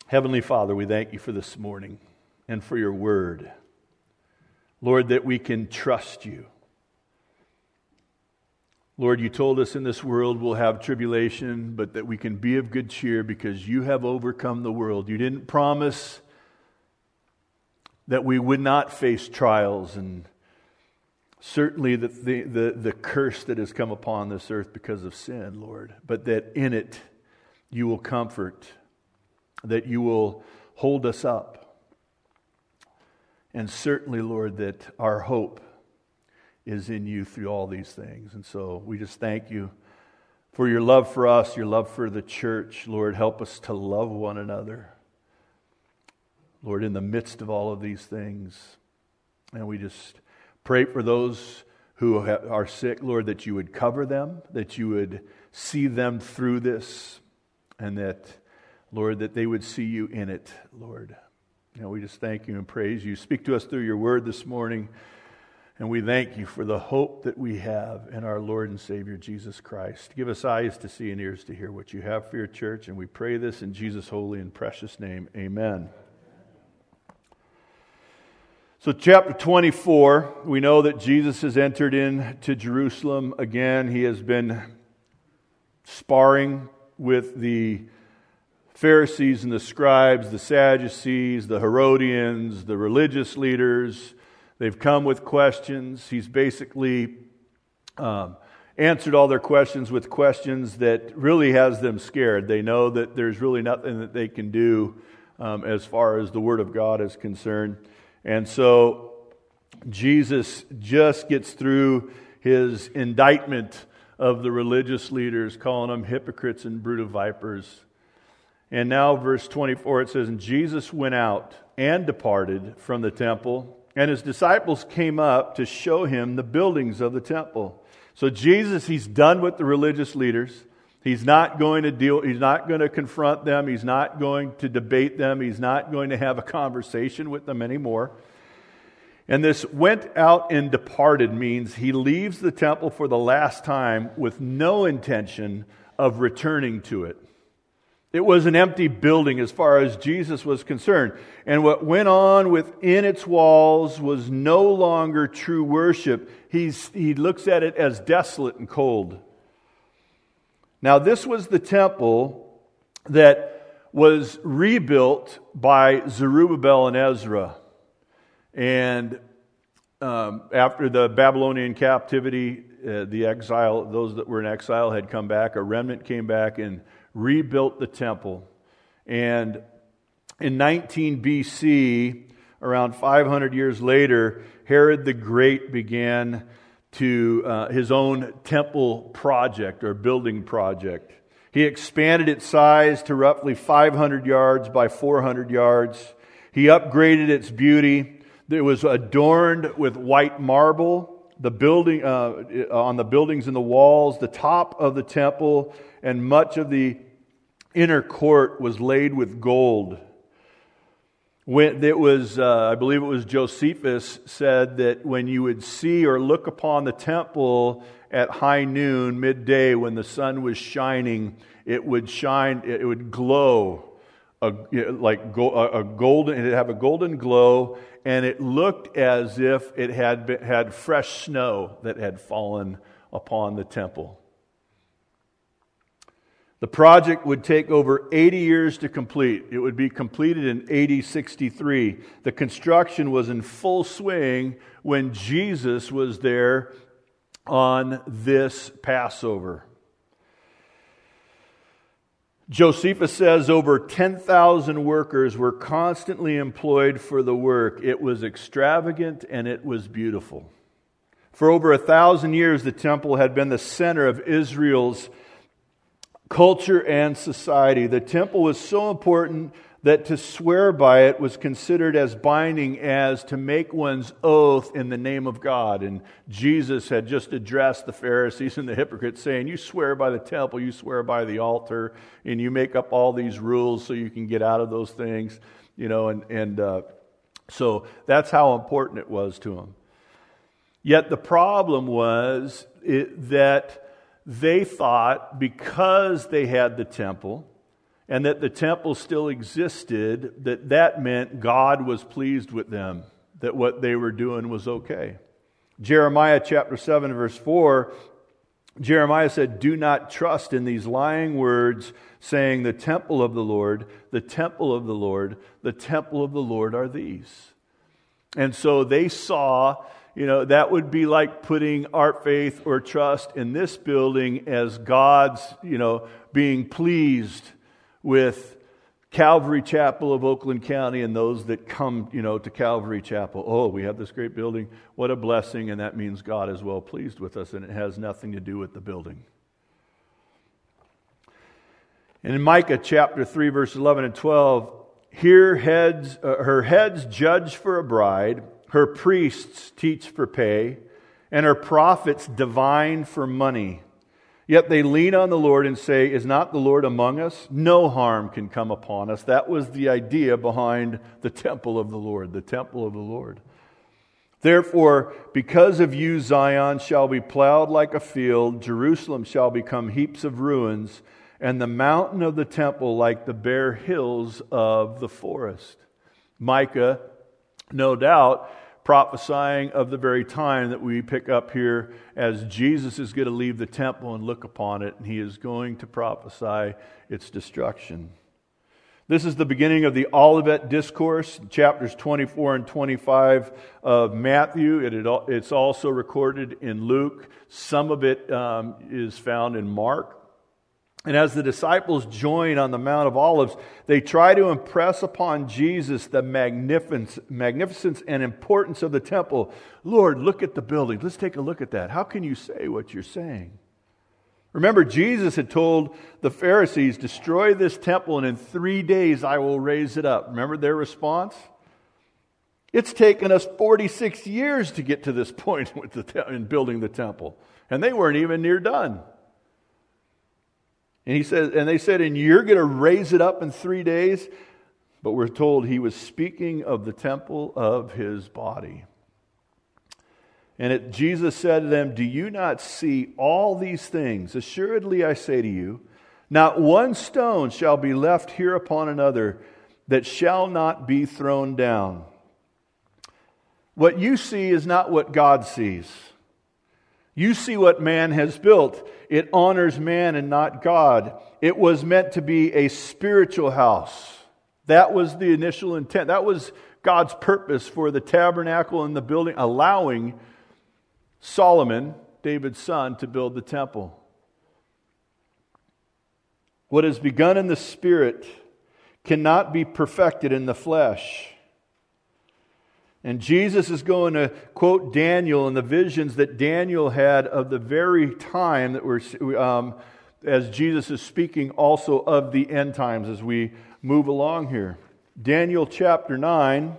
Heavenly Father, we thank you for this morning and for your word. Lord, that we can trust you. Lord, you told us in this world we'll have tribulation, but that we can be of good cheer because you have overcome the world. You didn't promise that we would not face trials and certainly the curse that has come upon this earth because of sin, Lord, but that in it you will comfort, that you will hold us up. And certainly, Lord, that our hope is in you through all these things. And so we just thank you for your love for us, your love for the church. Lord, help us to love one another. Lord, in the midst of all of these things. And we just pray for those who are sick, Lord, that you would cover them, that you would see them through this, and that, Lord, that they would see you in it, Lord. And we just thank you and praise you. Speak to us through your word this morning. And we thank you for the hope that we have in our Lord and Savior, Jesus Christ. Give us eyes to see and ears to hear what you have for your church. And we pray this in Jesus' holy and precious name. Amen. So chapter 24, we know that Jesus has entered into Jerusalem again. He has been sparring with the Pharisees and the scribes, the Sadducees, the Herodians, the religious leaders. They've come with questions. He's basically answered all their questions with questions that really has them scared. They know that there's really nothing that they can do as far as the Word of God is concerned. And so Jesus just gets through his indictment of the religious leaders, calling them hypocrites and brood of vipers. And now verse 24, it says, "And Jesus went out and departed from the temple, and his disciples came up to show him the buildings of the temple." So Jesus, he's done with the religious leaders. He's not going to confront them. He's not going to debate them. He's not going to have a conversation with them anymore. And this went out and departed means he leaves the temple for the last time with no intention of returning to it. It was an empty building as far as Jesus was concerned. And what went on within its walls was no longer true worship. He looks at it as desolate and cold. Now, this was the temple that was rebuilt by Zerubbabel and Ezra. And after the Babylonian captivity, the exile, those that were in exile had come back. A remnant came back and rebuilt the temple. And in 19 BC, around 500 years later, Herod the Great began his own temple project or building project. He expanded its size to roughly 500 yards by 400 yards. He upgraded its beauty. It was adorned with white marble. The building on the buildings and the walls, the top of the temple, and much of the inner court was laid with gold. I believe it was Josephus said that when you would see or look upon the temple at high noon, midday, when the sun was shining, it would shine. It would glow like a golden. It'd have a golden glow, and it looked as if it had fresh snow that had fallen upon the temple. The project would take over 80 years to complete. It would be completed in AD 63. The construction was in full swing when Jesus was there on this Passover. Josephus says over 10,000 workers were constantly employed for the work. It was extravagant and it was beautiful. For over 1,000 years, the temple had been the center of Israel's culture and society. The temple was so important that to swear by it was considered as binding as to make one's oath in the name of God. And Jesus had just addressed the Pharisees and the hypocrites saying, you swear by the temple, you swear by the altar, and you make up all these rules so you can get out of those things, so that's how important it was to them. Yet the problem was that they thought because they had the temple and that the temple still existed, that meant God was pleased with them, that what they were doing was okay. Jeremiah chapter 7 verse 4, Jeremiah said, "Do not trust in these lying words, saying, the temple of the Lord, the temple of the Lord, the temple of the Lord are these." And so they saw, that would be like putting our faith or trust in this building as God's, being pleased with Calvary Chapel of Oakland County and those that come, to Calvary Chapel. Oh, we have this great building. What a blessing. And that means God is well pleased with us, and it has nothing to do with the building. And in Micah chapter 3, verse 11 and 12, her heads judge for a bride, her priests teach for pay, and her prophets divine for money. Yet they lean on the Lord and say, "Is not the Lord among us? No harm can come upon us." That was the idea behind the temple of the Lord, the temple of the Lord. "Therefore, because of you, Zion shall be plowed like a field, Jerusalem shall become heaps of ruins, and the mountain of the temple like the bare hills of the forest." Micah, no doubt, prophesying of the very time that we pick up here as Jesus is going to leave the temple and look upon it, and he is going to prophesy its destruction. This is the beginning of the Olivet Discourse, chapters 24 and 25 of Matthew. It's also recorded in Luke. Some of it is found in Mark. And as the disciples join on the Mount of Olives, they try to impress upon Jesus the magnificence and importance of the temple. "Lord, look at the building. Let's take a look at that. How can you say what you're saying?" Remember, Jesus had told the Pharisees, "Destroy this temple, and in 3 days I will raise it up." Remember their response? It's taken us 46 years to get to this point in building the temple, and they weren't even near done. And they said, "And you're going to raise it up in 3 days?" But we're told he was speaking of the temple of his body. And Jesus said to them, "Do you not see all these things? Assuredly I say to you, not one stone shall be left here upon another that shall not be thrown down." What you see is not what God sees. You see what man has built. It honors man and not God. It was meant to be a spiritual house. That was the initial intent. That was God's purpose for the tabernacle and the building, allowing Solomon, David's son, to build the temple. What is begun in the spirit cannot be perfected in the flesh. And Jesus is going to quote Daniel and the visions that Daniel had of the very time that as Jesus is speaking also of the end times as we move along here. Daniel chapter 9,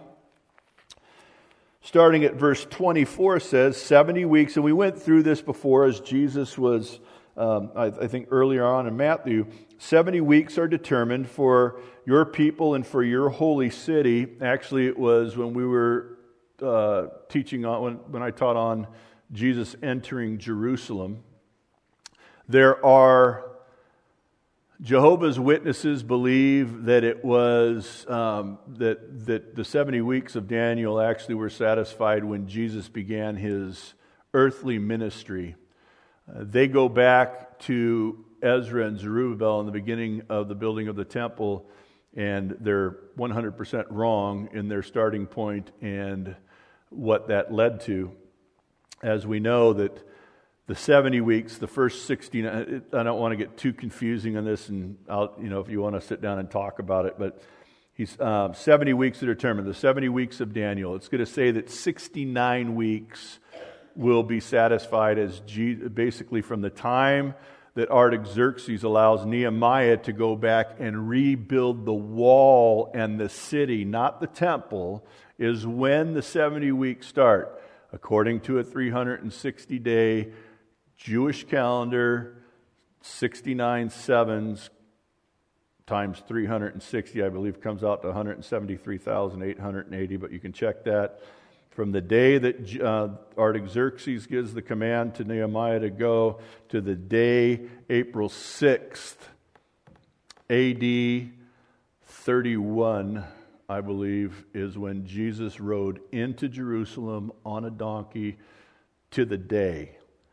starting at verse 24, says, 70 weeks, and we went through this before as Jesus was, I think earlier on in Matthew, 70 weeks are determined for your people and for your holy city. Actually, it was when we were teaching on, when I taught on Jesus entering Jerusalem. There are Jehovah's Witnesses believe that it was that the 70 weeks of Daniel actually were satisfied when Jesus began his earthly ministry. They go back to Ezra and Zerubbabel in the beginning of the building of the temple, and they're 100% wrong in their starting point and what that led to. As we know that the 70 weeks, the first 69, I don't want to get too confusing on this, and if you want to sit down and talk about it, but he's 70 weeks are determined. The 70 weeks of Daniel, it's going to say that 69 weeks will be satisfied as basically from the time that Artaxerxes allows Nehemiah to go back and rebuild the wall and the city, not the temple, is when the 70 weeks start. According to a 360-day Jewish calendar, 69 sevens times 360, I believe, comes out to 173,880, but you can check that. From the day that Artaxerxes gives the command to Nehemiah to go to the day, April 6th, AD 31, I believe, is when Jesus rode into Jerusalem on a donkey to the day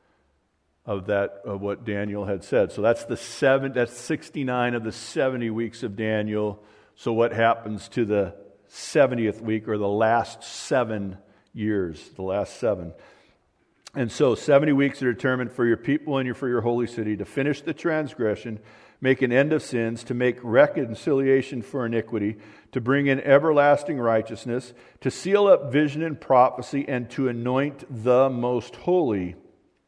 of what Daniel had said. So that's that's 69 of the 70 weeks of Daniel. So what happens to the 70th week, or the last 7 years, the last 7? And so 70 weeks are determined for your people and for your holy city, to finish the transgression, make an end of sins, to make reconciliation for iniquity, to bring in everlasting righteousness, to seal up vision and prophecy, and to anoint the most holy.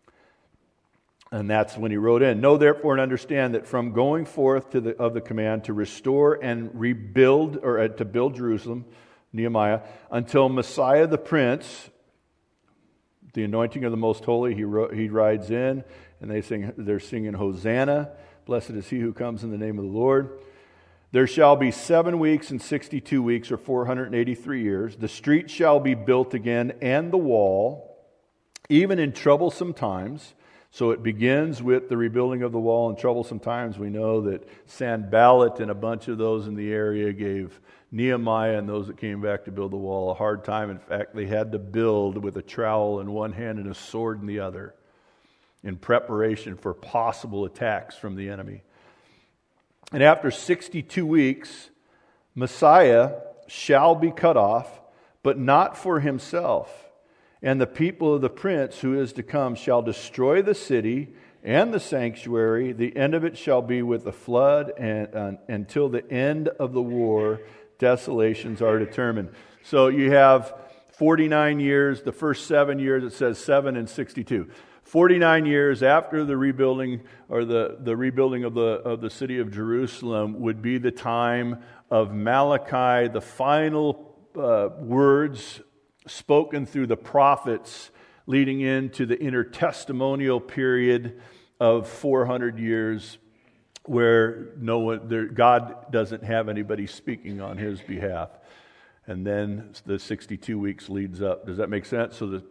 And that's when he wrote in, know therefore and understand that from going forth of the command to restore and rebuild, or to build Jerusalem, Nehemiah, until Messiah the Prince, the anointing of the most holy, he rides in, and they're singing Hosanna, blessed is he who comes in the name of the Lord. There shall be 7 weeks and 62 weeks, or 483 years. The street shall be built again, and the wall, even in troublesome times. So it begins with the rebuilding of the wall in troublesome times. We know that Sanballat and a bunch of those in the area gave Nehemiah and those that came back to build the wall a hard time. In fact, they had to build with a trowel in one hand and a sword in the other, in preparation for possible attacks from the enemy. And after 62 weeks, Messiah shall be cut off, but not for himself. And the people of the prince who is to come shall destroy the city and the sanctuary. The end of it shall be with the flood, and until the end of the war, desolations are determined. So you have 49 years, the first 7 years, it says 7 and 62. 49 years after the rebuilding, or the rebuilding of the city of Jerusalem, would be the time of Malachi, the final words spoken through the prophets, leading into the intertestamental period of 400 years, where God doesn't have anybody speaking on his behalf. And then the 62 weeks leads up. Does that make sense? So the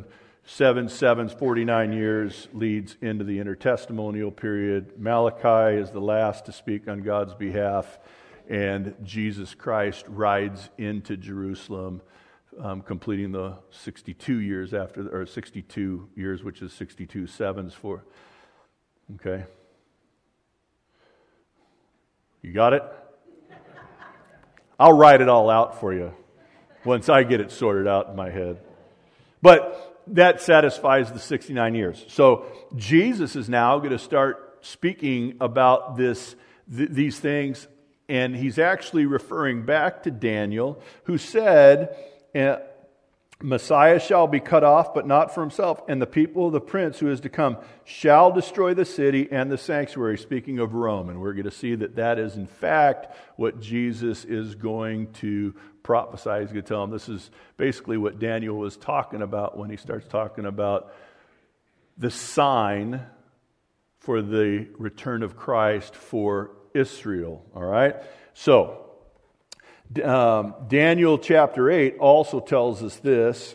49 years leads into the intertestamental period. Malachi is the last to speak on God's behalf, and Jesus Christ rides into Jerusalem, completing the 62 years after, or 62 years, which is 62 sevens for. Okay? You got it? I'll write it all out for you once I get it sorted out in my head. But that satisfies the 69 years. So Jesus is now going to start speaking about these things, and he's actually referring back to Daniel, who said, Messiah shall be cut off, but not for himself, and the people of the prince who is to come shall destroy the city and the sanctuary, speaking of Rome. And we're going to see that is in fact what Jesus is going to prophesy. He's going to tell them this is basically what Daniel was talking about when he starts talking about the sign for the return of Christ for Israel. All right? So Daniel chapter 8 also tells us this.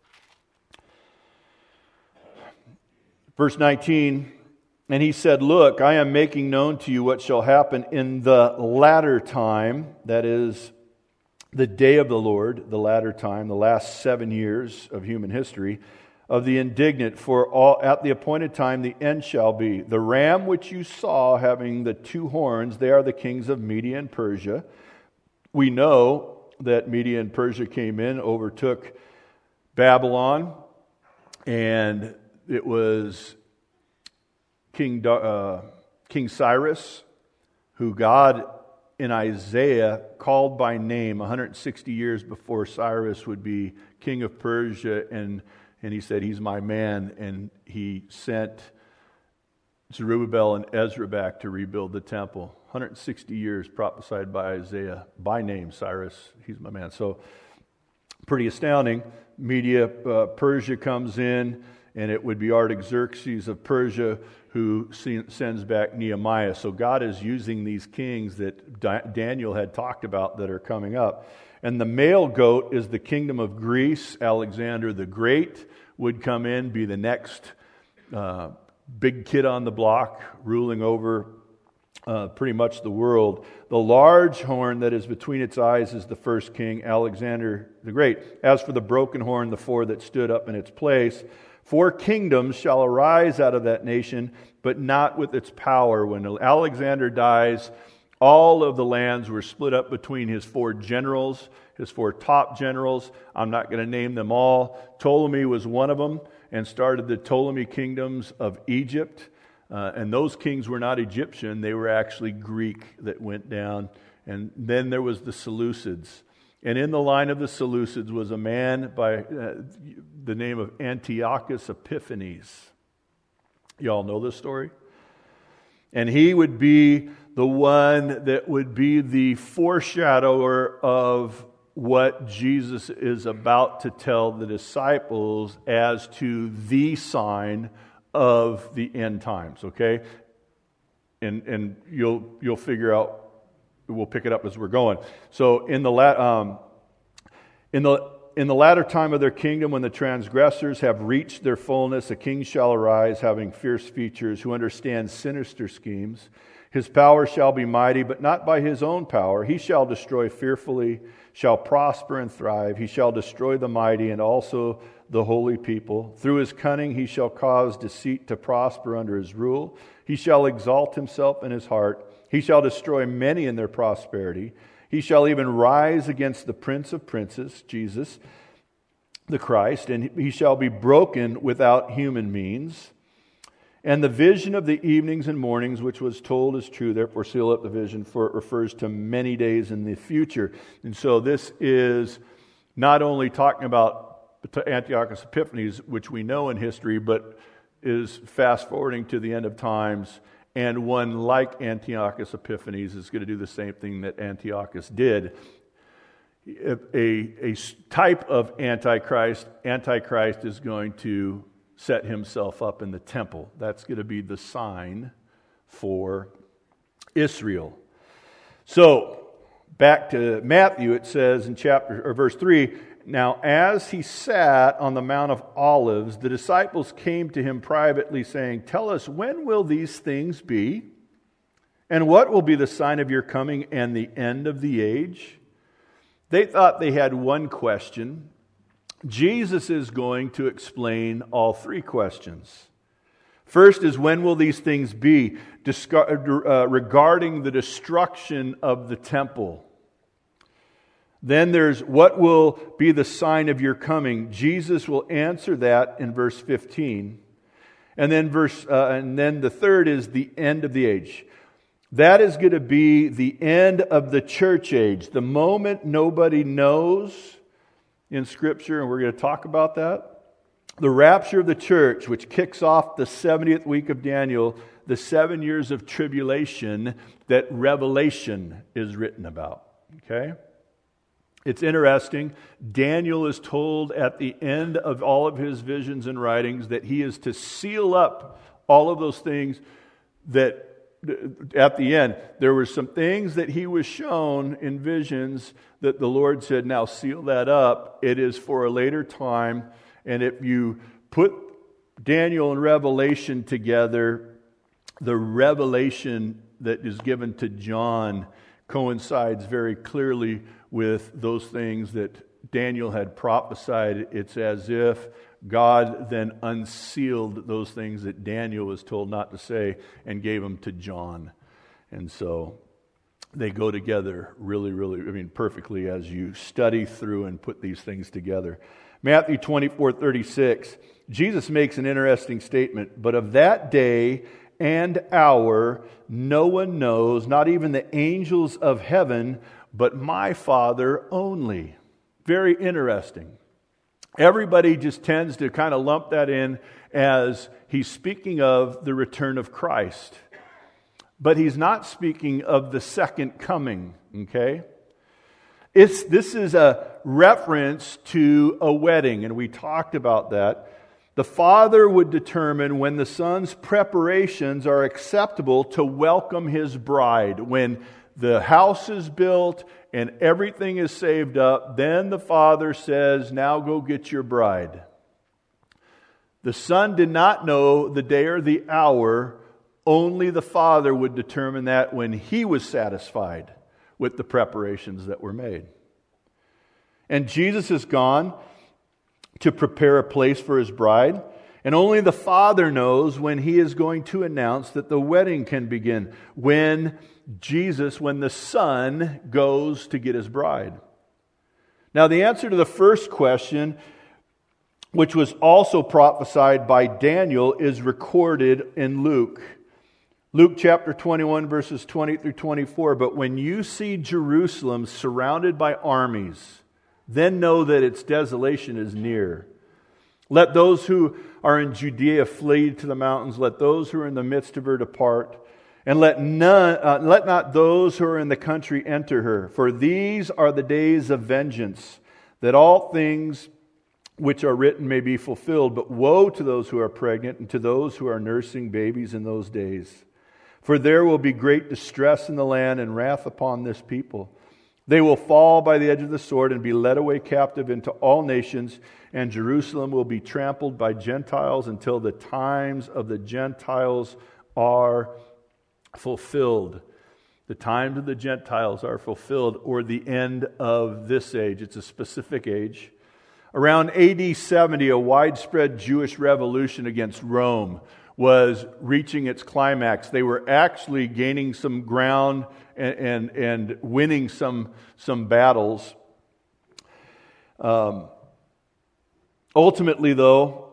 Verse 19, and he said, look, I am making known to you what shall happen in the latter time, that is, the day of the Lord, the latter time, the last 7 years of human history, of the indignant, for all at the appointed time the end shall be. The ram which you saw having the 2 horns, they are the kings of Media and Persia. We know that Media and Persia came in, overtook Babylon, and it was King Cyrus, who God in Isaiah called by name 160 years before Cyrus would be king of Persia, and he said, he's my man, and he sent Zerubbabel and Ezra back to rebuild the temple. 160 years prophesied by Isaiah, by name, Cyrus, he's my man. So, pretty astounding. Media, Persia comes in, and it would be Artaxerxes of Persia who sends back Nehemiah. So God is using these kings that Daniel had talked about that are coming up. And the male goat is the kingdom of Greece. Alexander the Great would come in, be the next big kid on the block, ruling over pretty much the world. The large horn that is between its eyes is the first king, Alexander the Great. As for the broken horn, the four that stood up in its place, 4 kingdoms shall arise out of that nation, but not with its power. When Alexander dies, all of the lands were split up between his 4 generals, his 4 top generals. I'm not going to name them all. Ptolemy was one of them and started the Ptolemy kingdoms of Egypt. And those kings were not Egyptian. They were actually Greek that went down. And then there was the Seleucids. And in the line of the Seleucids was a man by the name of Antiochus Epiphanes. You all know this story? And he would be the one that would be the foreshadower of what Jesus is about to tell the disciples as to the sign of the end times, okay? And you'll figure out, we'll pick it up as we're going. So in the latter time of their kingdom, when the transgressors have reached their fullness, a king shall arise, having fierce features, who understands sinister schemes. His power shall be mighty, but not by his own power. He shall destroy fearfully, shall prosper and thrive. He shall destroy the mighty and also the holy people. Through his cunning he shall cause deceit to prosper under his rule. He shall exalt himself in his heart. He shall destroy many in their prosperity. He shall even rise against the Prince of Princes, Jesus, the Christ, and he shall be broken without human means. And the vision of the evenings and mornings, which was told, is true. Therefore, seal up the vision, for it refers to many days in the future. And so this is not only talking about Antiochus Epiphanes, which we know in history, but is fast-forwarding to the end of times. And one like Antiochus Epiphanes is going to do the same thing that Antiochus did. A type of Antichrist is going to set himself up in the temple. That's going to be the sign for Israel. So, back to Matthew, it says in verse 3, now as he sat on the Mount of Olives, the disciples came to him privately, saying, tell us, when will these things be? And what will be the sign of your coming and the end of the age? They thought they had one question. Jesus is going to explain all 3 questions. First is, when will these things be? Regarding the destruction of the temple. Then there's, what will be the sign of your coming? Jesus will answer that in verse 15. And then the third is the end of the age. That is going to be the end of the church age. The moment nobody knows in Scripture, and we're going to talk about that. The rapture of the church, which kicks off the 70th week of Daniel, the 7 years of tribulation that Revelation is written about. Okay? It's interesting. Daniel is told at the end of all of his visions and writings that he is to seal up all of those things that at the end. There were some things that he was shown in visions that the Lord said, now seal that up. It is for a later time. And if you put Daniel and Revelation together, the revelation that is given to John coincides very clearly with those things that Daniel had prophesied. It's as if God then unsealed those things that Daniel was told not to say and gave them to John. And so they go together really, perfectly as you study through and put these things together. Matthew 24:36, Jesus makes an interesting statement. But of that day and hour no one knows, not even the angels of heaven, but my Father only. Very interesting. Everybody just tends to kind of lump that in as he's speaking of the return of Christ. But he's not speaking of the second coming, okay? This is a reference to a wedding, and we talked about that. The Father would determine when the Son's preparations are acceptable to welcome His bride. When the house is built and everything is saved up, then the Father says, now go get your bride. The Son did not know the day or the hour Only the Father would determine that when He was satisfied with the preparations that were made. And Jesus has gone to prepare a place for His bride, and only the Father knows when He is going to announce that the wedding can begin, when the Son goes to get His bride. Now, the answer to the first question, which was also prophesied by Daniel, is recorded in Luke. Luke chapter 21, verses 20 through 24. But when you see Jerusalem surrounded by armies, then know that its desolation is near. Let those who are in Judea flee to the mountains. Let those who are in the midst of her depart. And let not those who are in the country enter her. For these are the days of vengeance, that all things which are written may be fulfilled. But woe to those who are pregnant and to those who are nursing babies in those days. For there will be great distress in the land and wrath upon this people. They will fall by the edge of the sword and be led away captive into all nations, and Jerusalem will be trampled by Gentiles until the times of the Gentiles are fulfilled. The times of the Gentiles are fulfilled, or the end of this age. It's a specific age. Around AD 70, a widespread Jewish revolution against Rome was reaching its climax. They were actually gaining some ground and winning some battles. Ultimately, though,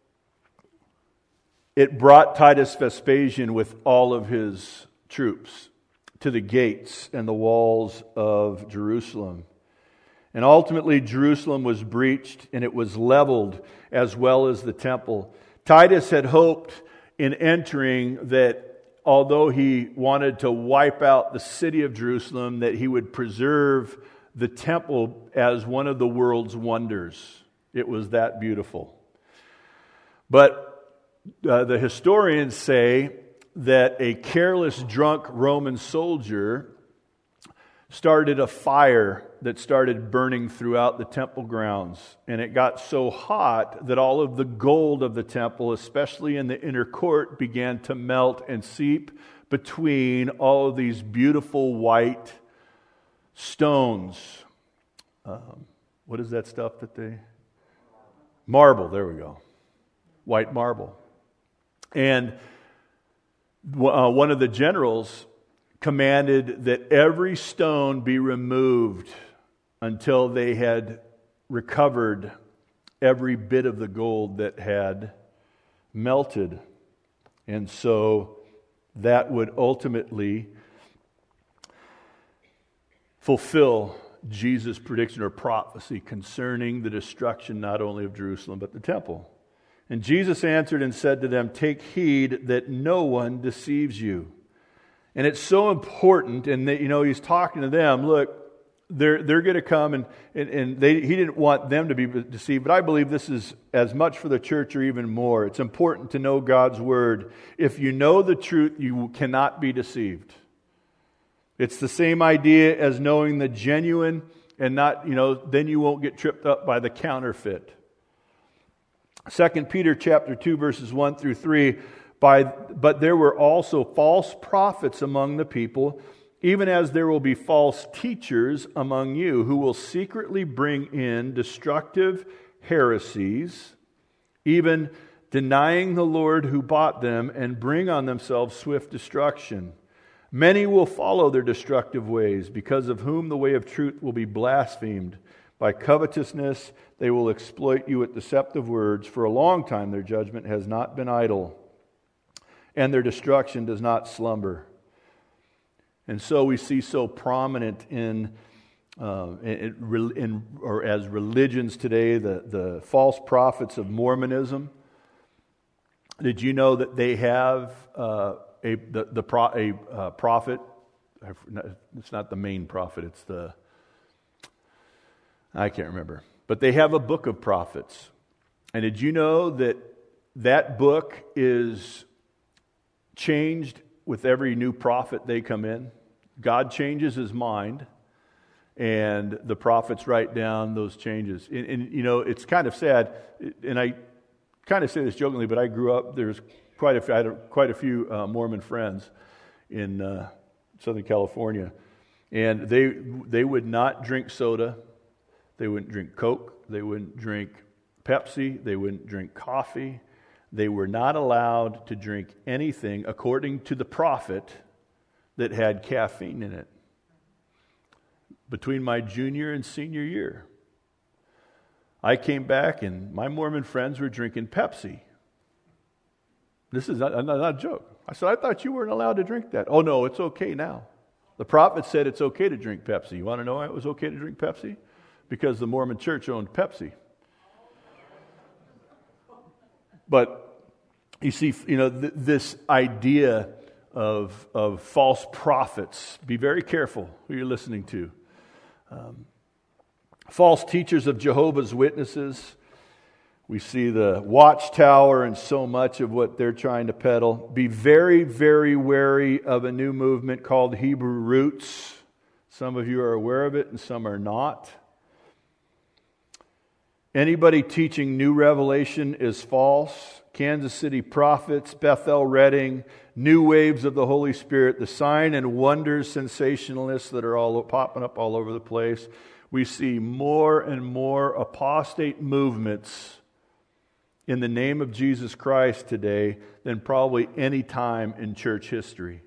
it brought Titus Vespasian with all of his troops to the gates and the walls of Jerusalem. And ultimately, Jerusalem was breached and it was leveled, as well as the temple. Titus had hoped in entering that although he wanted to wipe out the city of Jerusalem, that he would preserve the temple as one of the world's wonders. It was that beautiful. But the historians say that a careless, drunk Roman soldier started a fire that started burning throughout the temple grounds. And it got so hot that all of the gold of the temple, especially in the inner court, began to melt and seep between all of these beautiful white stones. What is that stuff that they... Marble, there we go. White marble. And one of the generals commanded that every stone be removed until they had recovered every bit of the gold that had melted. And so that would ultimately fulfill Jesus' prediction or prophecy concerning the destruction not only of Jerusalem but the temple. And Jesus answered and said to them, "Take heed that no one deceives you." And it's so important, and that, he's talking to them. Look, they're going to come, and he didn't want them to be deceived. But I believe this is as much for the church or even more. It's important to know God's word. If you know the truth, you cannot be deceived. It's the same idea as knowing the genuine, and not, then you won't get tripped up by the counterfeit. 2 Peter chapter 2, verses 1 through 3. But there were also false prophets among the people, even as there will be false teachers among you, who will secretly bring in destructive heresies, even denying the Lord who bought them, and bring on themselves swift destruction. Many will follow their destructive ways, because of whom the way of truth will be blasphemed. By covetousness they will exploit you with deceptive words. For a long time their judgment has not been idle, and their destruction does not slumber. And so we see so prominent as religions today, the false prophets of Mormonism. Did you know that they have a prophet? It's not the main prophet. It's I can't remember. But they have a book of prophets. And did you know that book is changed with every new prophet they come in? God changes his mind, and the prophets write down those changes. And it's kind of sad, and I kind of say this jokingly, but I grew up, there's I had quite a few Mormon friends in Southern California, and they would not drink soda, they wouldn't drink Coke, they wouldn't drink Pepsi, they wouldn't drink coffee. They were not allowed to drink anything, according to the prophet, that had caffeine in it. Between my junior and senior year, I came back and my Mormon friends were drinking Pepsi. This is not a joke. I said, I thought you weren't allowed to drink that. Oh no, it's okay now. The prophet said it's okay to drink Pepsi. You want to know why it was okay to drink Pepsi? Because the Mormon church owned Pepsi. But you see, this idea of false prophets, be very careful who you're listening to. False teachers of Jehovah's Witnesses. We see the Watchtower and so much of what they're trying to peddle. Be very, very wary of a new movement called Hebrew Roots. Some of you are aware of it and some are not. Anybody teaching new revelation is false. Kansas City Prophets, Bethel Redding, new waves of the Holy Spirit, the sign and wonders sensationalists that are all popping up all over the place. We see more and more apostate movements in the name of Jesus Christ today than probably any time in church history.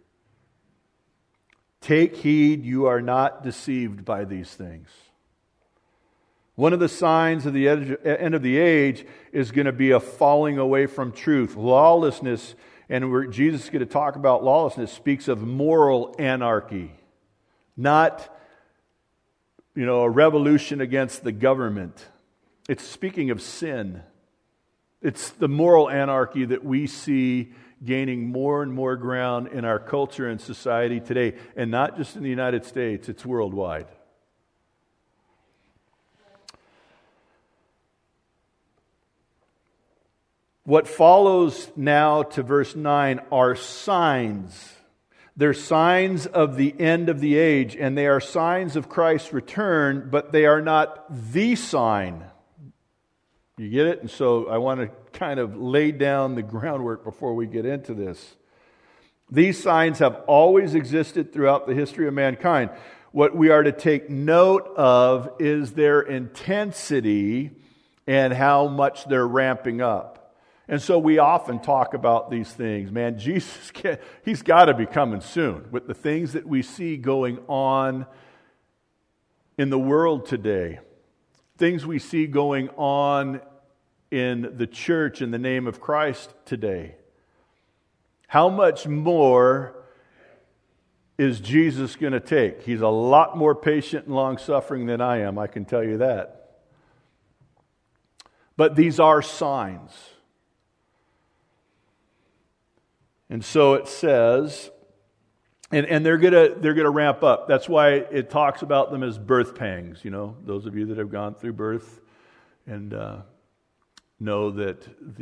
Take heed, you are not deceived by these things. One of the signs of the end of the age is going to be a falling away from truth. Lawlessness, and Jesus is going to talk about lawlessness, speaks of moral anarchy, not a revolution against the government. It's speaking of sin. It's the moral anarchy that we see gaining more and more ground in our culture and society today, and not just in the United States, it's worldwide. What follows now to verse 9 are signs. They're signs of the end of the age, and they are signs of Christ's return, but they are not the sign. You get it? And so I want to kind of lay down the groundwork before we get into this. These signs have always existed throughout the history of mankind. What we are to take note of is their intensity and how much they're ramping up. And so we often talk about these things. Man, Jesus, He's got to be coming soon. With the things that we see going on in the world today, things we see going on in the church in the name of Christ today. How much more is Jesus going to take? He's a lot more patient and long-suffering than I am, I can tell you that. But these are signs. And so it says, and they're gonna ramp up. That's why it talks about them as birth pangs. Those of you that have gone through birth and know that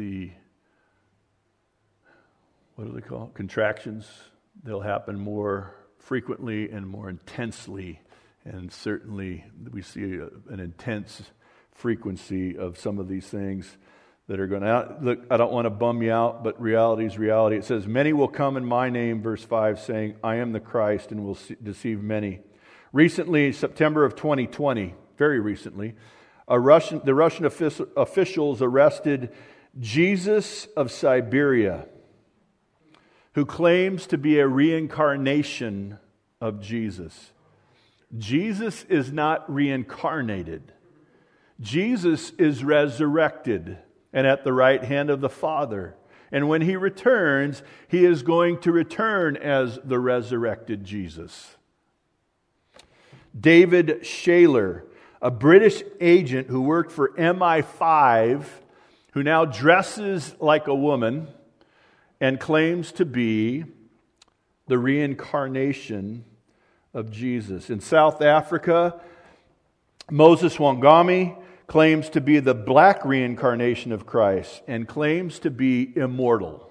what do they call it? Contractions. They'll happen more frequently and more intensely, and certainly we see an intense frequency of some of these things that are going to... Look, I don't want to bum you out, but reality is reality. It says, many will come in my name, verse 5, saying, I am the Christ, and will deceive many. Recently, September of 2020, very recently, the Russian officials arrested Jesus of Siberia, who claims to be a reincarnation of Jesus. Jesus is not reincarnated. Jesus is resurrected and at the right hand of the Father. And when He returns, He is going to return as the resurrected Jesus. David Shaler, a British agent who worked for MI5, who now dresses like a woman and claims to be the reincarnation of Jesus. In South Africa, Moses Wangami claims to be the black reincarnation of Christ and claims to be immortal.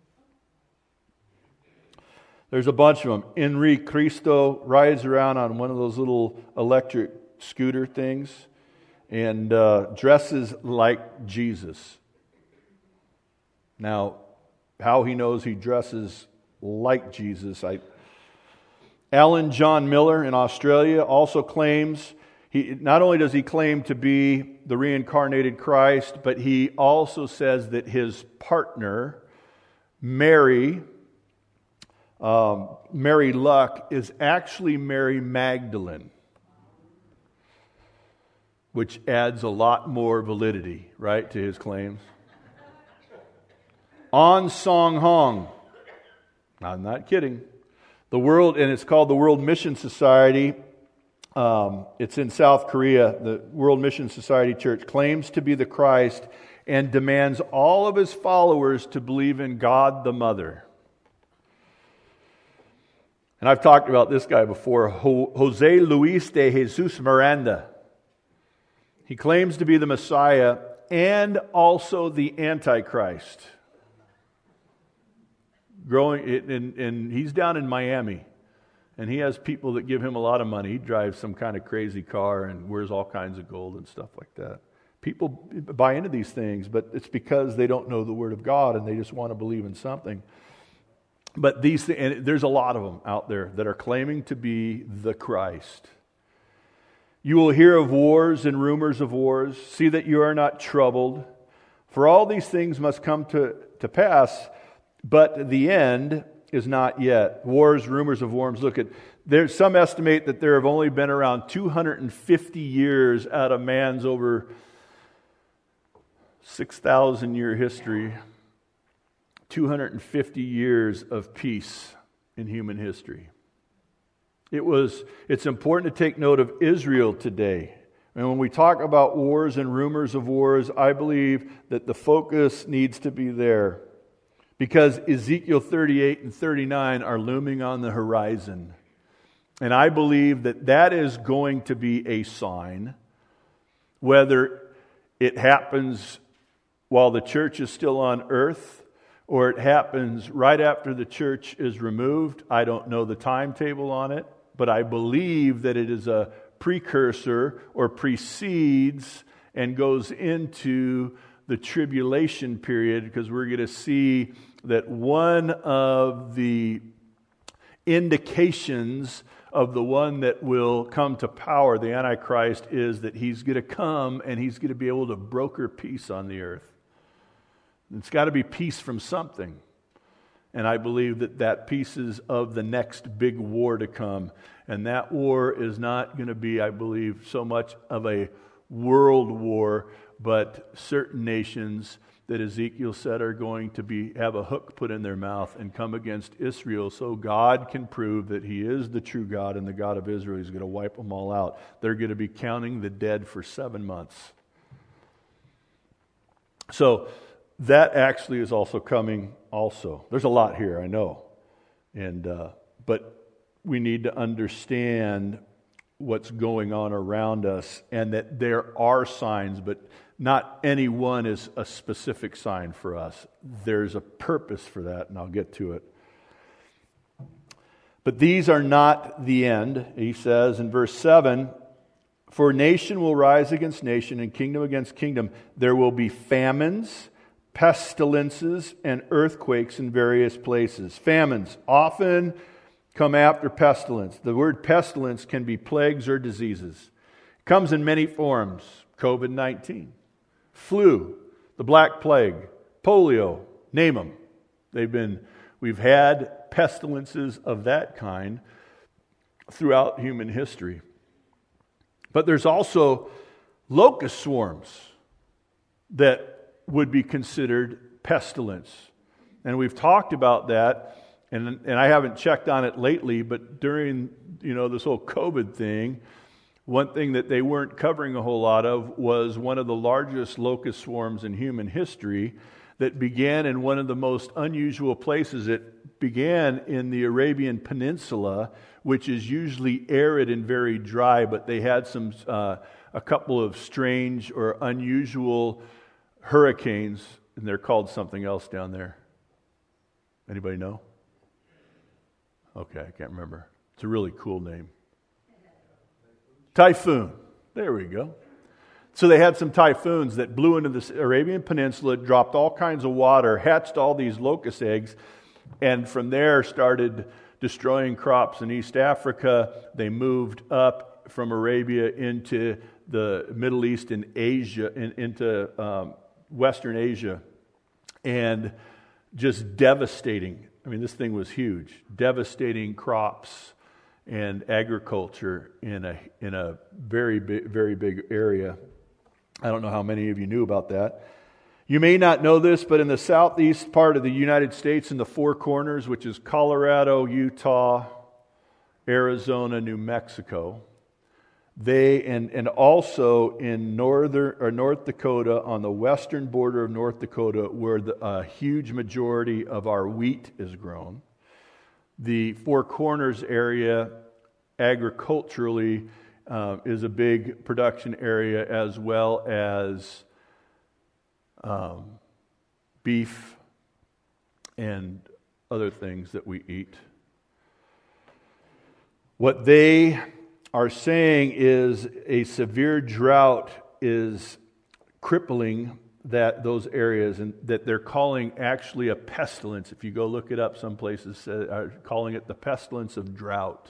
There's a bunch of them. Henri Cristo rides around on one of those little electric scooter things and dresses like Jesus. Now, how he knows he dresses like Jesus. Alan John Miller in Australia also claims, not only does he claim to be the reincarnated Christ, but he also says that his partner, Mary Luck, is actually Mary Magdalene, which adds a lot more validity, right, to his claims. On Song Hong, I'm not kidding. It's called the World Mission Society. It's in South Korea. The World Mission Society Church claims to be the Christ and demands all of his followers to believe in God the Mother. And I've talked about this guy before, Jose Luis de Jesus Miranda. He claims to be the Messiah and also the Antichrist. And he's down in Miami, and he has people that give him a lot of money. He drives some kind of crazy car and wears all kinds of gold and stuff like that. People buy into these things, but it's because they don't know the Word of God and they just want to believe in something. But there's a lot of them out there that are claiming to be the Christ. You will hear of wars and rumors of wars. See that you are not troubled. For all these things must come to pass, but the end is not yet. Wars, rumors of wars. There's some estimate that there have only been around 250 years out of man's over 6,000 year history. 250 years of peace in human history. It's important to take note of Israel today. And when we talk about wars and rumors of wars, I believe that the focus needs to be there. Because Ezekiel 38 and 39 are looming on the horizon. And I believe that is going to be a sign, whether it happens while the church is still on earth, or it happens right after the church is removed. I don't know the timetable on it, but I believe that it is a precursor or precedes and goes into the tribulation period, because we're going to see that one of the indications of the one that will come to power, the Antichrist, is that he's going to come and he's going to be able to broker peace on the earth. It's got to be peace from something. And I believe that peace is of the next big war to come. And that war is not going to be, I believe, so much of a world war, but certain nations that Ezekiel said are going to have a hook put in their mouth and come against Israel, so God can prove that He is the true God and the God of Israel. He's going to wipe them all out. They're going to be counting the dead for 7 months. So that actually is also coming also. There's a lot here, I know. But we need to understand what's going on around us, and that there are signs, but not any one is a specific sign for us. There's a purpose for that, and I'll get to it. But these are not the end, he says in verse 7, for nation will rise against nation and kingdom against kingdom. There will be famines, pestilences, and earthquakes in various places. Famines often come after pestilence. The word pestilence can be plagues or diseases. It comes in many forms. COVID-19, flu, the Black Plague, polio, name them. We've had pestilences of that kind throughout human history. But there's also locust swarms that would be considered pestilence. And we've talked about that. And I haven't checked on it lately, but during this whole COVID thing, one thing that they weren't covering a whole lot of was one of the largest locust swarms in human history that began in one of the most unusual places. It began in the Arabian Peninsula, which is usually arid and very dry, but they had a couple of strange or unusual hurricanes, and they're called something else down there. Anybody know? Okay, I can't remember. It's a really cool name. Typhoon. There we go. So they had some typhoons that blew into the Arabian Peninsula, dropped all kinds of water, hatched all these locust eggs, and from there started destroying crops in East Africa. They moved up from Arabia into the Middle East and Asia, into Western Asia, and just devastating. I mean, this thing was huge. Devastating crops and agriculture in a very big area. I don't know how many of you knew about that. You may not know this, but in the southeast part of the United States, in the Four Corners, which is Colorado, Utah, Arizona, New Mexico, and also in North Dakota, on the western border of North Dakota, where a huge majority of our wheat is grown. The Four Corners area, agriculturally, is a big production area, as well as beef and other things that we eat. What they are saying is a severe drought is crippling those areas, and that they're calling actually a pestilence. If you go look it up, some places are calling it the pestilence of drought.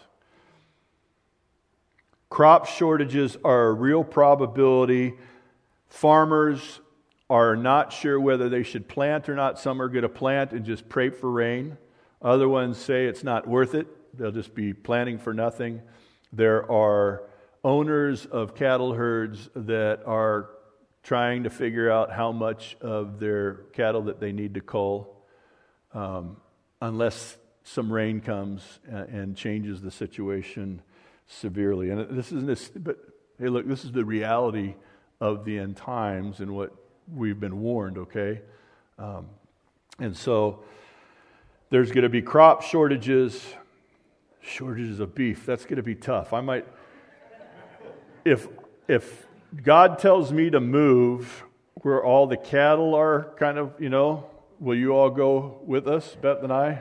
Crop shortages are a real probability. Farmers are not sure whether they should plant or not. Some are going to plant and just pray for rain. Other ones say it's not worth it. They'll just be planting for nothing. There are owners of cattle herds that are trying to figure out how much of their cattle that they need to cull, unless some rain comes and changes the situation severely. And but hey, look, this is the reality of the end times and what we've been warned, okay? And so there's going to be crop shortages of beef. That's going to be tough. I might, if God tells me to move where all the cattle are kind of, will you all go with us, Beth and I?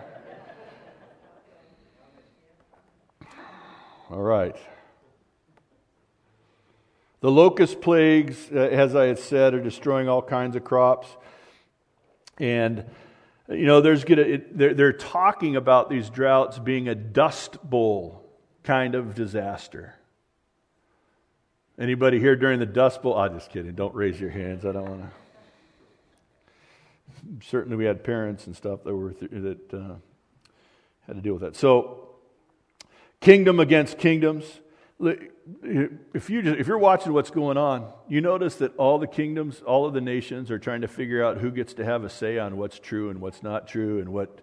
All right. The locust plagues, as I had said, are destroying all kinds of crops. And, they're talking about these droughts being a dust bowl kind of disaster. Anybody here during the Dust Bowl? I'm just kidding. Don't raise your hands. I don't want to. Certainly, we had parents and stuff that had to deal with that. So, kingdom against kingdoms. If you're watching what's going on, you notice that all the kingdoms, all of the nations are trying to figure out who gets to have a say on what's true and what's not true, and what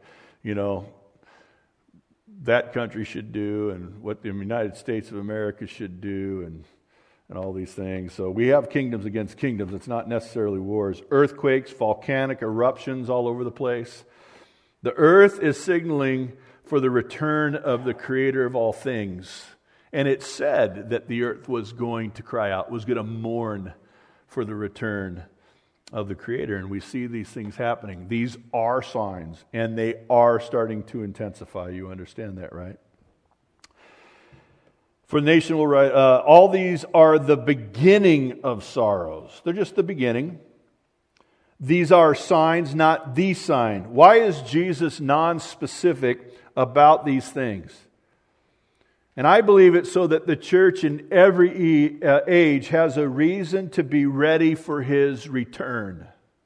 that country should do, and what the United States of America should do, and all these things. So we have kingdoms against kingdoms. It's not necessarily wars. Earthquakes, volcanic eruptions all over the place. The earth is signaling for the return of the Creator of all things. And it said that the earth was going to cry out, was going to mourn for the return of the Creator. And we see these things happening. These are signs, and they are starting to intensify. You understand that, right? For the nation will write, all these are the beginning of sorrows. They're just the beginning. These are signs, not the sign. Why is Jesus non-specific about these things? And I believe it's so that the church in every age has a reason to be ready for His return.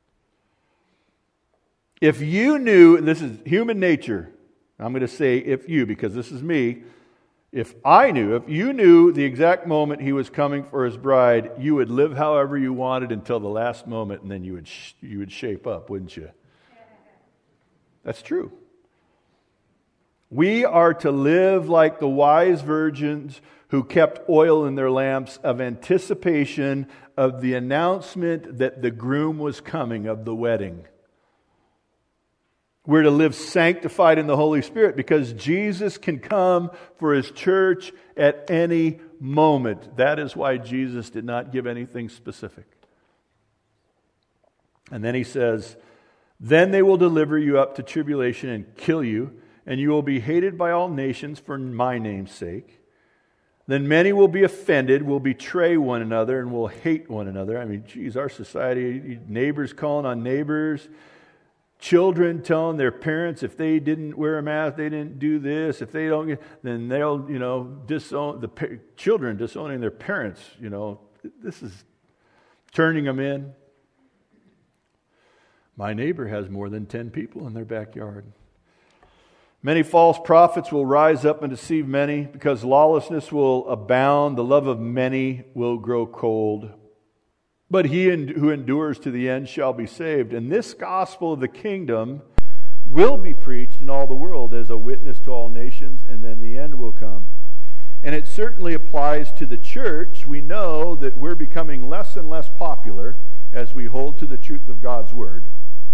If you knew, and this is human nature, I'm going to say if you, because this is me, if you knew the exact moment He was coming for His bride, you would live however you wanted until the last moment, and then you would shape up, wouldn't you? That's true. We are to live like the wise virgins who kept oil in their lamps of anticipation of the announcement that the groom was coming, of the wedding. We're to live sanctified in the Holy Spirit because Jesus can come for His church at any moment. That is why Jesus did not give anything specific. And then He says, then they will deliver you up to tribulation and kill you, and you will be hated by all nations for my name's sake. Then many will be offended, will betray one another, and will hate one another. I mean, geez, our society, neighbors calling on neighbors, children telling their parents if they didn't wear a mask, they didn't do this, if they don't, then they'll, disown the children, disowning their parents. This is turning them in. My neighbor has more than 10 people in their backyard. Many false prophets will rise up and deceive many. Because lawlessness will abound, the love of many will grow cold. But he who endures to the end shall be saved. And this gospel of the kingdom will be preached in all the world as a witness to all nations, and then the end will come. And it certainly applies to the church. We know that we're becoming less and less popular as we hold to the truth of God's word.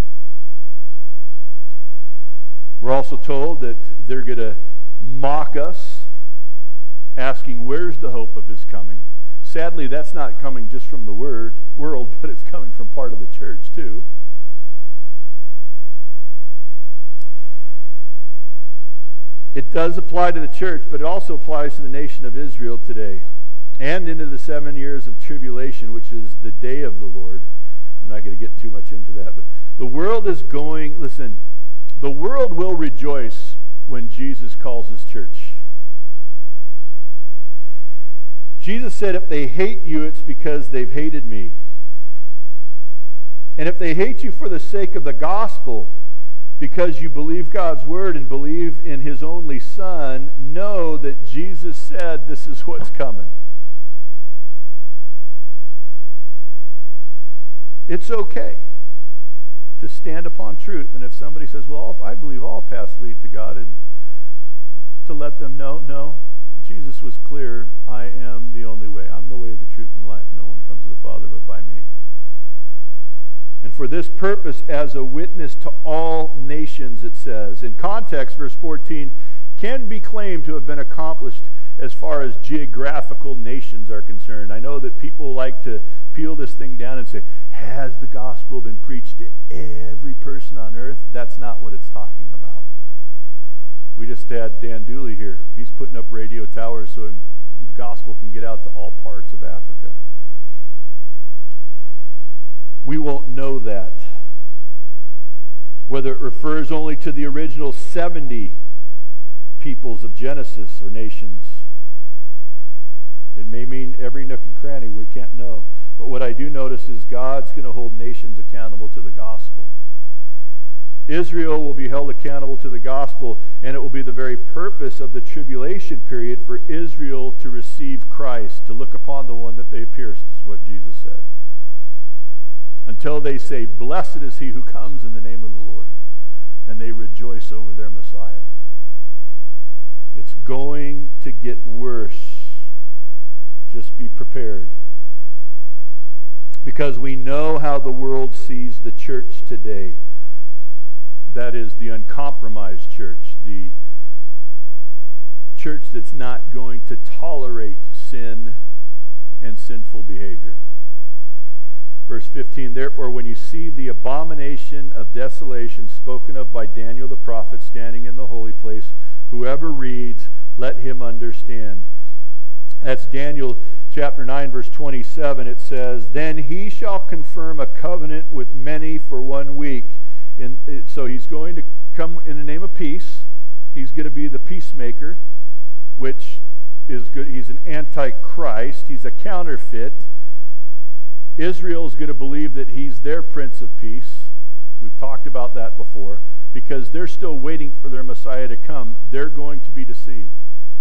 We're also told that they're going to mock us, asking, where's the hope of his coming? Sadly, that's not coming just from the world, but it's coming from part of the church too. It does apply to the church, but it also applies to the nation of Israel today and into the 7 years of tribulation, which is the day of the Lord. I'm not going to get too much into that, but the world is going, listen, the world will rejoice when Jesus calls his church. Jesus said, if they hate you, it's because they've hated me. And if they hate you for the sake of the gospel, because you believe God's word and believe in his only Son, know that Jesus said this is what's coming. It's okay to stand upon truth. And if somebody says, well, I believe all paths lead to God, and to let them know, no, Jesus was clear, I am the only way. I'm the way, the truth, and the life. No one comes to the Father but by me. And for this purpose, as a witness to all nations, it says. In context, verse 14 can be claimed to have been accomplished as far as geographical nations are concerned. I know that people like to peel this thing down and say, has the gospel been preached to every person on earth? That's not what it's talking about. We just had Dan Dooley here. He's putting up radio towers so the gospel can get out to all parts of Africa. We won't know that. Whether it refers only to the original 70 peoples of Genesis or nations. It may mean every nook and cranny, we can't know. But what I do notice is God's going to hold nations accountable to the gospel. Israel will be held accountable to the gospel, and it will be the very purpose of the tribulation period for Israel to receive Christ, to look upon the one that they pierced, is what Jesus said. Until they say, blessed is he who comes in the name of the Lord, and they rejoice over their Messiah. It's going to get worse. Just be prepared. Because we know how the world sees the church today. That is the uncompromised church, the church that's not going to tolerate sin and sinful behavior. Verse 15, therefore, when you see the abomination of desolation spoken of by Daniel the prophet standing in the holy place, whoever reads, let him understand. That's Daniel chapter 9, verse 27. It says, then he shall confirm a covenant with many for 1 week. So he's going to come in the name of peace. He's going to be the peacemaker, which is good. He's an antichrist. He's a counterfeit. Israel's going to believe that he's their Prince of Peace. We've talked about that before. Because they're still waiting for their Messiah to come, they're going to be deceived.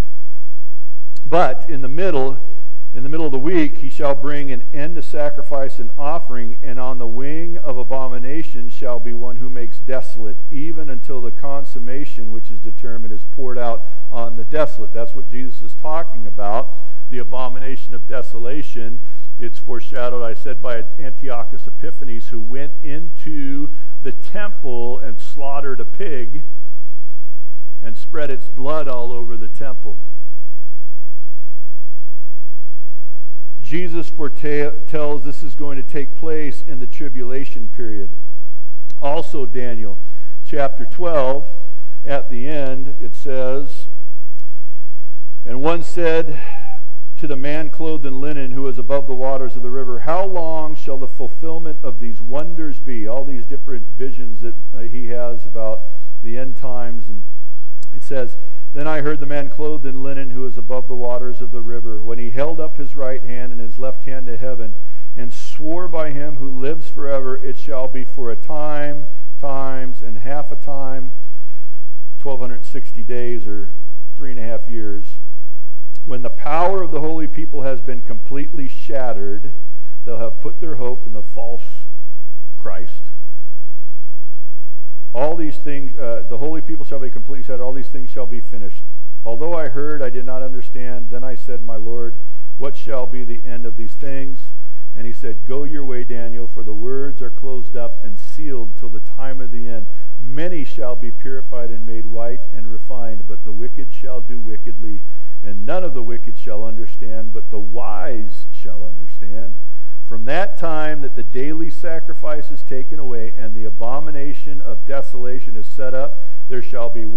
But in the middle of the week, he shall bring an end to sacrifice and offering, and on the wing of abomination shall be one who makes desolate, even until the consummation which is determined is poured out on the desolate. That's what Jesus is talking about, the abomination of desolation. It's foreshadowed, I said, by Antiochus Epiphanes, who went into the temple and slaughtered a pig and spread its blood all over the temple. Jesus foretells this is going to take place in the tribulation period. Also, Daniel chapter 12, at the end, it says, and one said, to the man clothed in linen who is above the waters of the river, how long shall the fulfillment of these wonders be? All these different visions that he has about the end times. And it says, then I heard the man clothed in linen who is above the waters of the river, when he held up his right hand and his left hand to heaven, and swore by him who lives forever, it shall be for a time, times, and half a time, 1,260 days or 3.5 years. When the power of the holy people has been completely shattered, they'll have put their hope in the false Christ. All these things, the holy people shall be completely shattered, all these things shall be finished. Although I heard, I did not understand. Then I said, my Lord, what shall be the end of these things? And he said, go your way, Daniel, for the words are closed up and sealed till the time of the end. Many shall be purified and made white and refined, but the wicked shall do wickedly, and none of the wicked shall understand, but the wise shall understand. From that time that the daily sacrifice is taken away and the abomination of desolation is set up, there shall be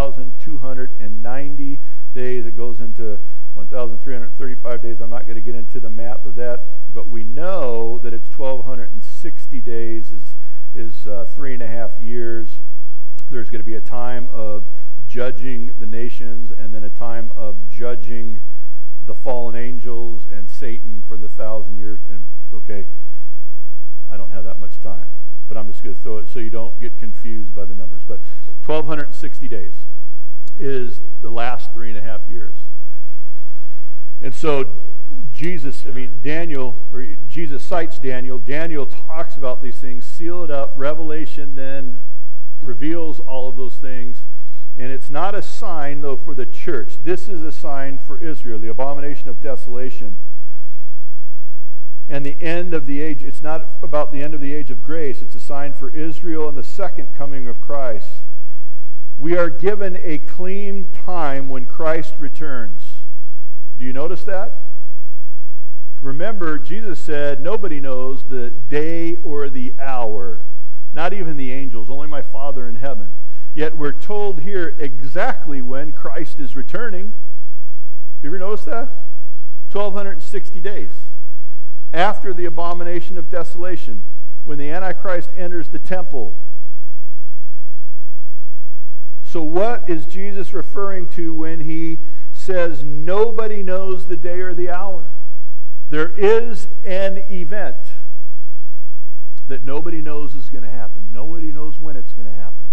1,290 days. It goes into 1,335 days. I'm not going to get into the math of that, but we know that it's 1,260 days is 3.5 years. There's going to be a time of judging the nations and then a time of judging the fallen angels and Satan for the 1,000 years. And okay, I don't have that much time, but I'm just going to throw it so you don't get confused by the numbers. But 1,260 days is the last 3.5 years. And so Jesus cites Daniel. Daniel talks about these things, seal it up. Revelation then reveals all of those things. And it's not a sign, though, for the church. This is a sign for Israel, the abomination of desolation. And the end of the age. It's not about the end of the age of grace. It's a sign for Israel and the second coming of Christ. We are given a clean time when Christ returns. Do you notice that? Remember, Jesus said, nobody knows the day or the hour. Not even the angels, only my Father in heaven. Yet we're told here exactly when Christ is returning. You ever notice that? 1,260 days. After the abomination of desolation, when the Antichrist enters the temple. So what is Jesus referring to when he says nobody knows the day or the hour? There is an event that nobody knows is going to happen. Nobody knows when it's going to happen.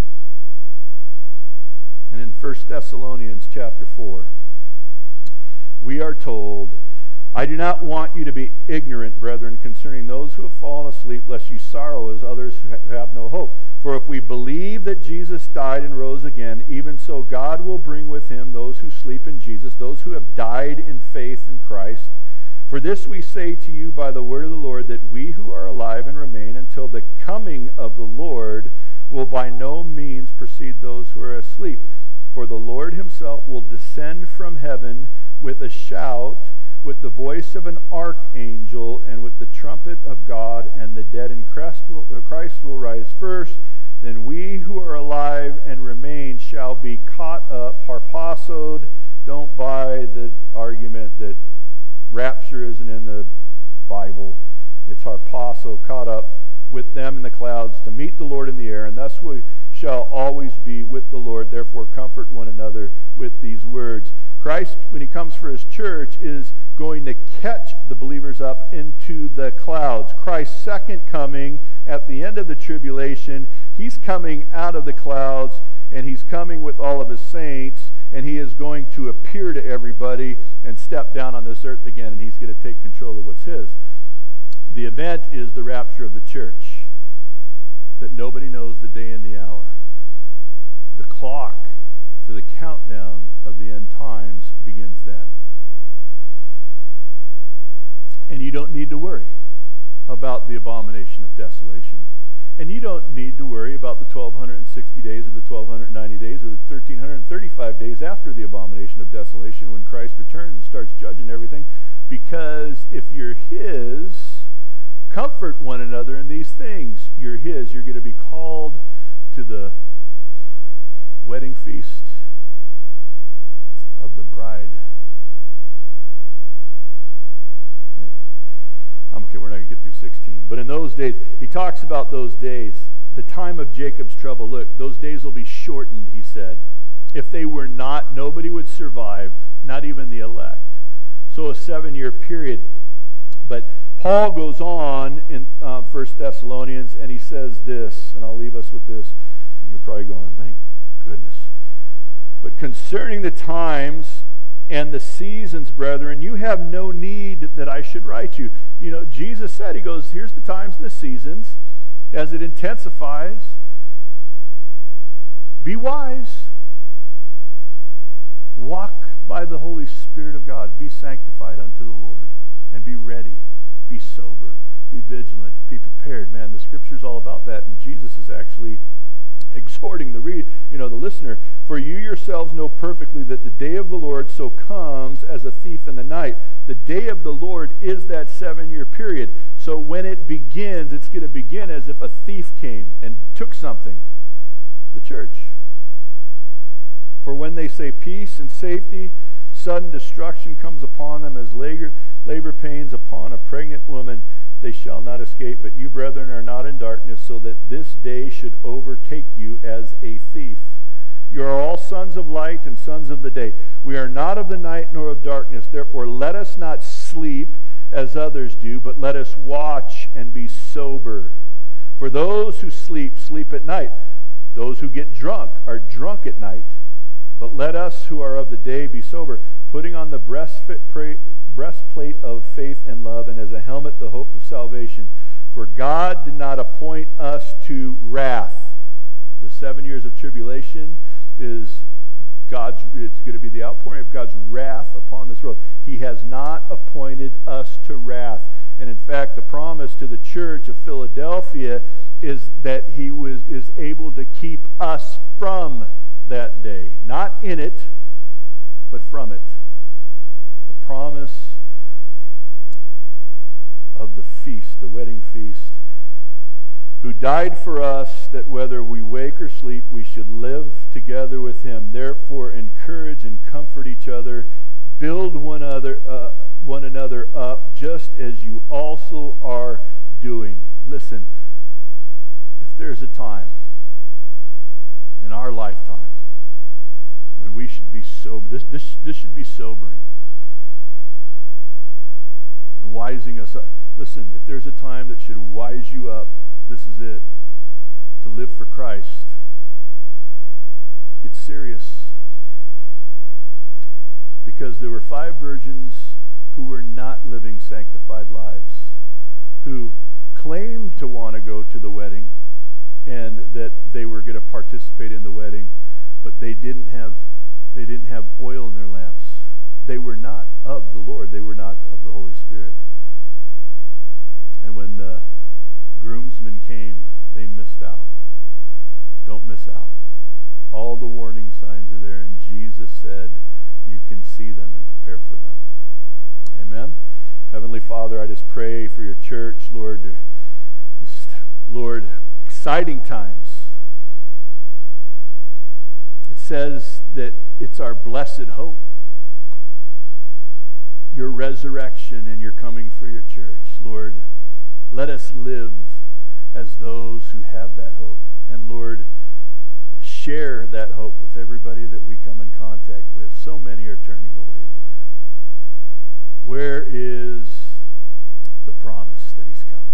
And in 1 Thessalonians chapter 4, we are told, I do not want you to be ignorant, brethren, concerning those who have fallen asleep, lest you sorrow as others who have no hope. For if we believe that Jesus died and rose again, even so God will bring with him those who sleep in Jesus, those who have died in faith in Christ. For this we say to you by the word of the Lord, that we who are alive and remain until the coming of the Lord will by no means precede those who are asleep. For the Lord himself will descend from heaven with a shout, with the voice of an archangel, and with the trumpet of God, and the dead in Christ will rise first. Then we who are alive and remain shall be caught up, harpazoed. Don't buy the argument that rapture isn't in the Bible. It's harpazo, caught up with them in the clouds to meet the Lord in the air, and thus we shall always be with the Lord. Therefore comfort one another with these words. Christ, when he comes for his church, is going to catch the believers up into the clouds. Christ's second coming at the end of the tribulation, he's coming out of the clouds, and he's coming with all of his saints, and he is going to appear to everybody and step down on this earth again, and he's going to take control of what's his. The event is the rapture of the church, that nobody knows the day and the hour. The clock to the countdown of the end times begins then. And you don't need to worry about the abomination of desolation. And you don't need to worry about the 1,260 days or the 1,290 days or the 1,335 days after the abomination of desolation when Christ returns and starts judging everything. Because if you're his, comfort one another in these things. You're his. You're going to be called to the wedding feast of the bride. Okay, we're not going to get through 16. But in those days, he talks about those days, the time of Jacob's trouble. Look, those days will be shortened, he said. If they were not, nobody would survive, not even the elect. So a 7-year period. But Paul goes on in 1 Thessalonians, and he says this, and I'll leave us with this. You're probably going, thank goodness. But concerning the times and the seasons, brethren, you have no need that I should write you. You know, Jesus said, he goes, here's the times and the seasons. As it intensifies, be wise. Walk by the Holy Spirit of God. Be sanctified unto the Lord. And be ready. Be sober. Be vigilant. Be prepared. Man, the Scripture's all about that. And Jesus is actually exhorting the listener. For you yourselves know perfectly that the day of the Lord so comes as a thief in the night. The day of the Lord is that 7-year period. So when it begins, it's going to begin as if a thief came and took something. The church. For when they say peace and safety, sudden destruction comes upon them as labor pains upon a pregnant woman. They shall not escape. But you, brethren, are not in darkness, so that this day should overtake you as a thief. You are all sons of light and sons of the day. We are not of the night nor of darkness. Therefore, let us not sleep as others do, but let us watch and be sober. For those who sleep, sleep at night. Those who get drunk are drunk at night. But let us who are of the day be sober, putting on the breastplate of faith and love, and as a helmet the hope of salvation. For God did not appoint us to wrath. The 7 years of tribulation it's going to be the outpouring of God's wrath upon this world. He has not appointed us to wrath. And in fact, the promise to the church of Philadelphia is that he is able to keep us from that day. Not in it, but from it. The promise of the feast, the wedding feast, who died for us that whether we wake or sleep, we should live together with him. Therefore, encourage and comfort each other. Build one another up, just as you also are doing. Listen, if there's a time in our lifetime when we should be sober, this should be sobering and wising us up. Listen, if there's a time that should wise you up, this is it. To live for Christ. Get serious. Because there were 5 virgins who were not living sanctified lives, who claimed to want to go to the wedding and that they were going to participate in the wedding, but they didn't have oil in their lamps. They were not of the Lord. They were not of the Holy Spirit. And when the groomsmen came, they missed out. Don't miss out. All the warning signs are there, and Jesus said you can see them and prepare for them. Amen. Heavenly Father, I just pray for your church, Lord. Lord, exciting times. It says that it's our blessed hope, your resurrection and your coming for your church. Lord, let us live as those who have that hope. And Lord, share that hope with everybody that we come in contact with. So many are turning away, Lord. Where is the promise that he's coming?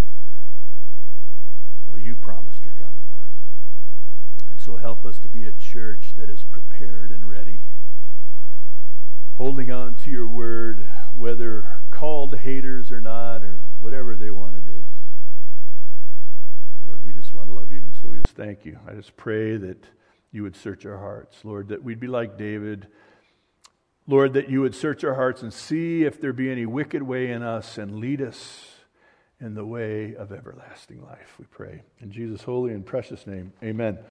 Well, you promised you're coming, Lord. And so help us to be a church that is prepared and ready, holding on to your word, whether called haters or not, or whatever they want to do. Lord, we just want to love you, and so we just thank you. I just pray that you would search our hearts, Lord, that we'd be like David. Lord, that you would search our hearts and see if there be any wicked way in us and lead us in the way of everlasting life, we pray. In Jesus' holy and precious name, amen.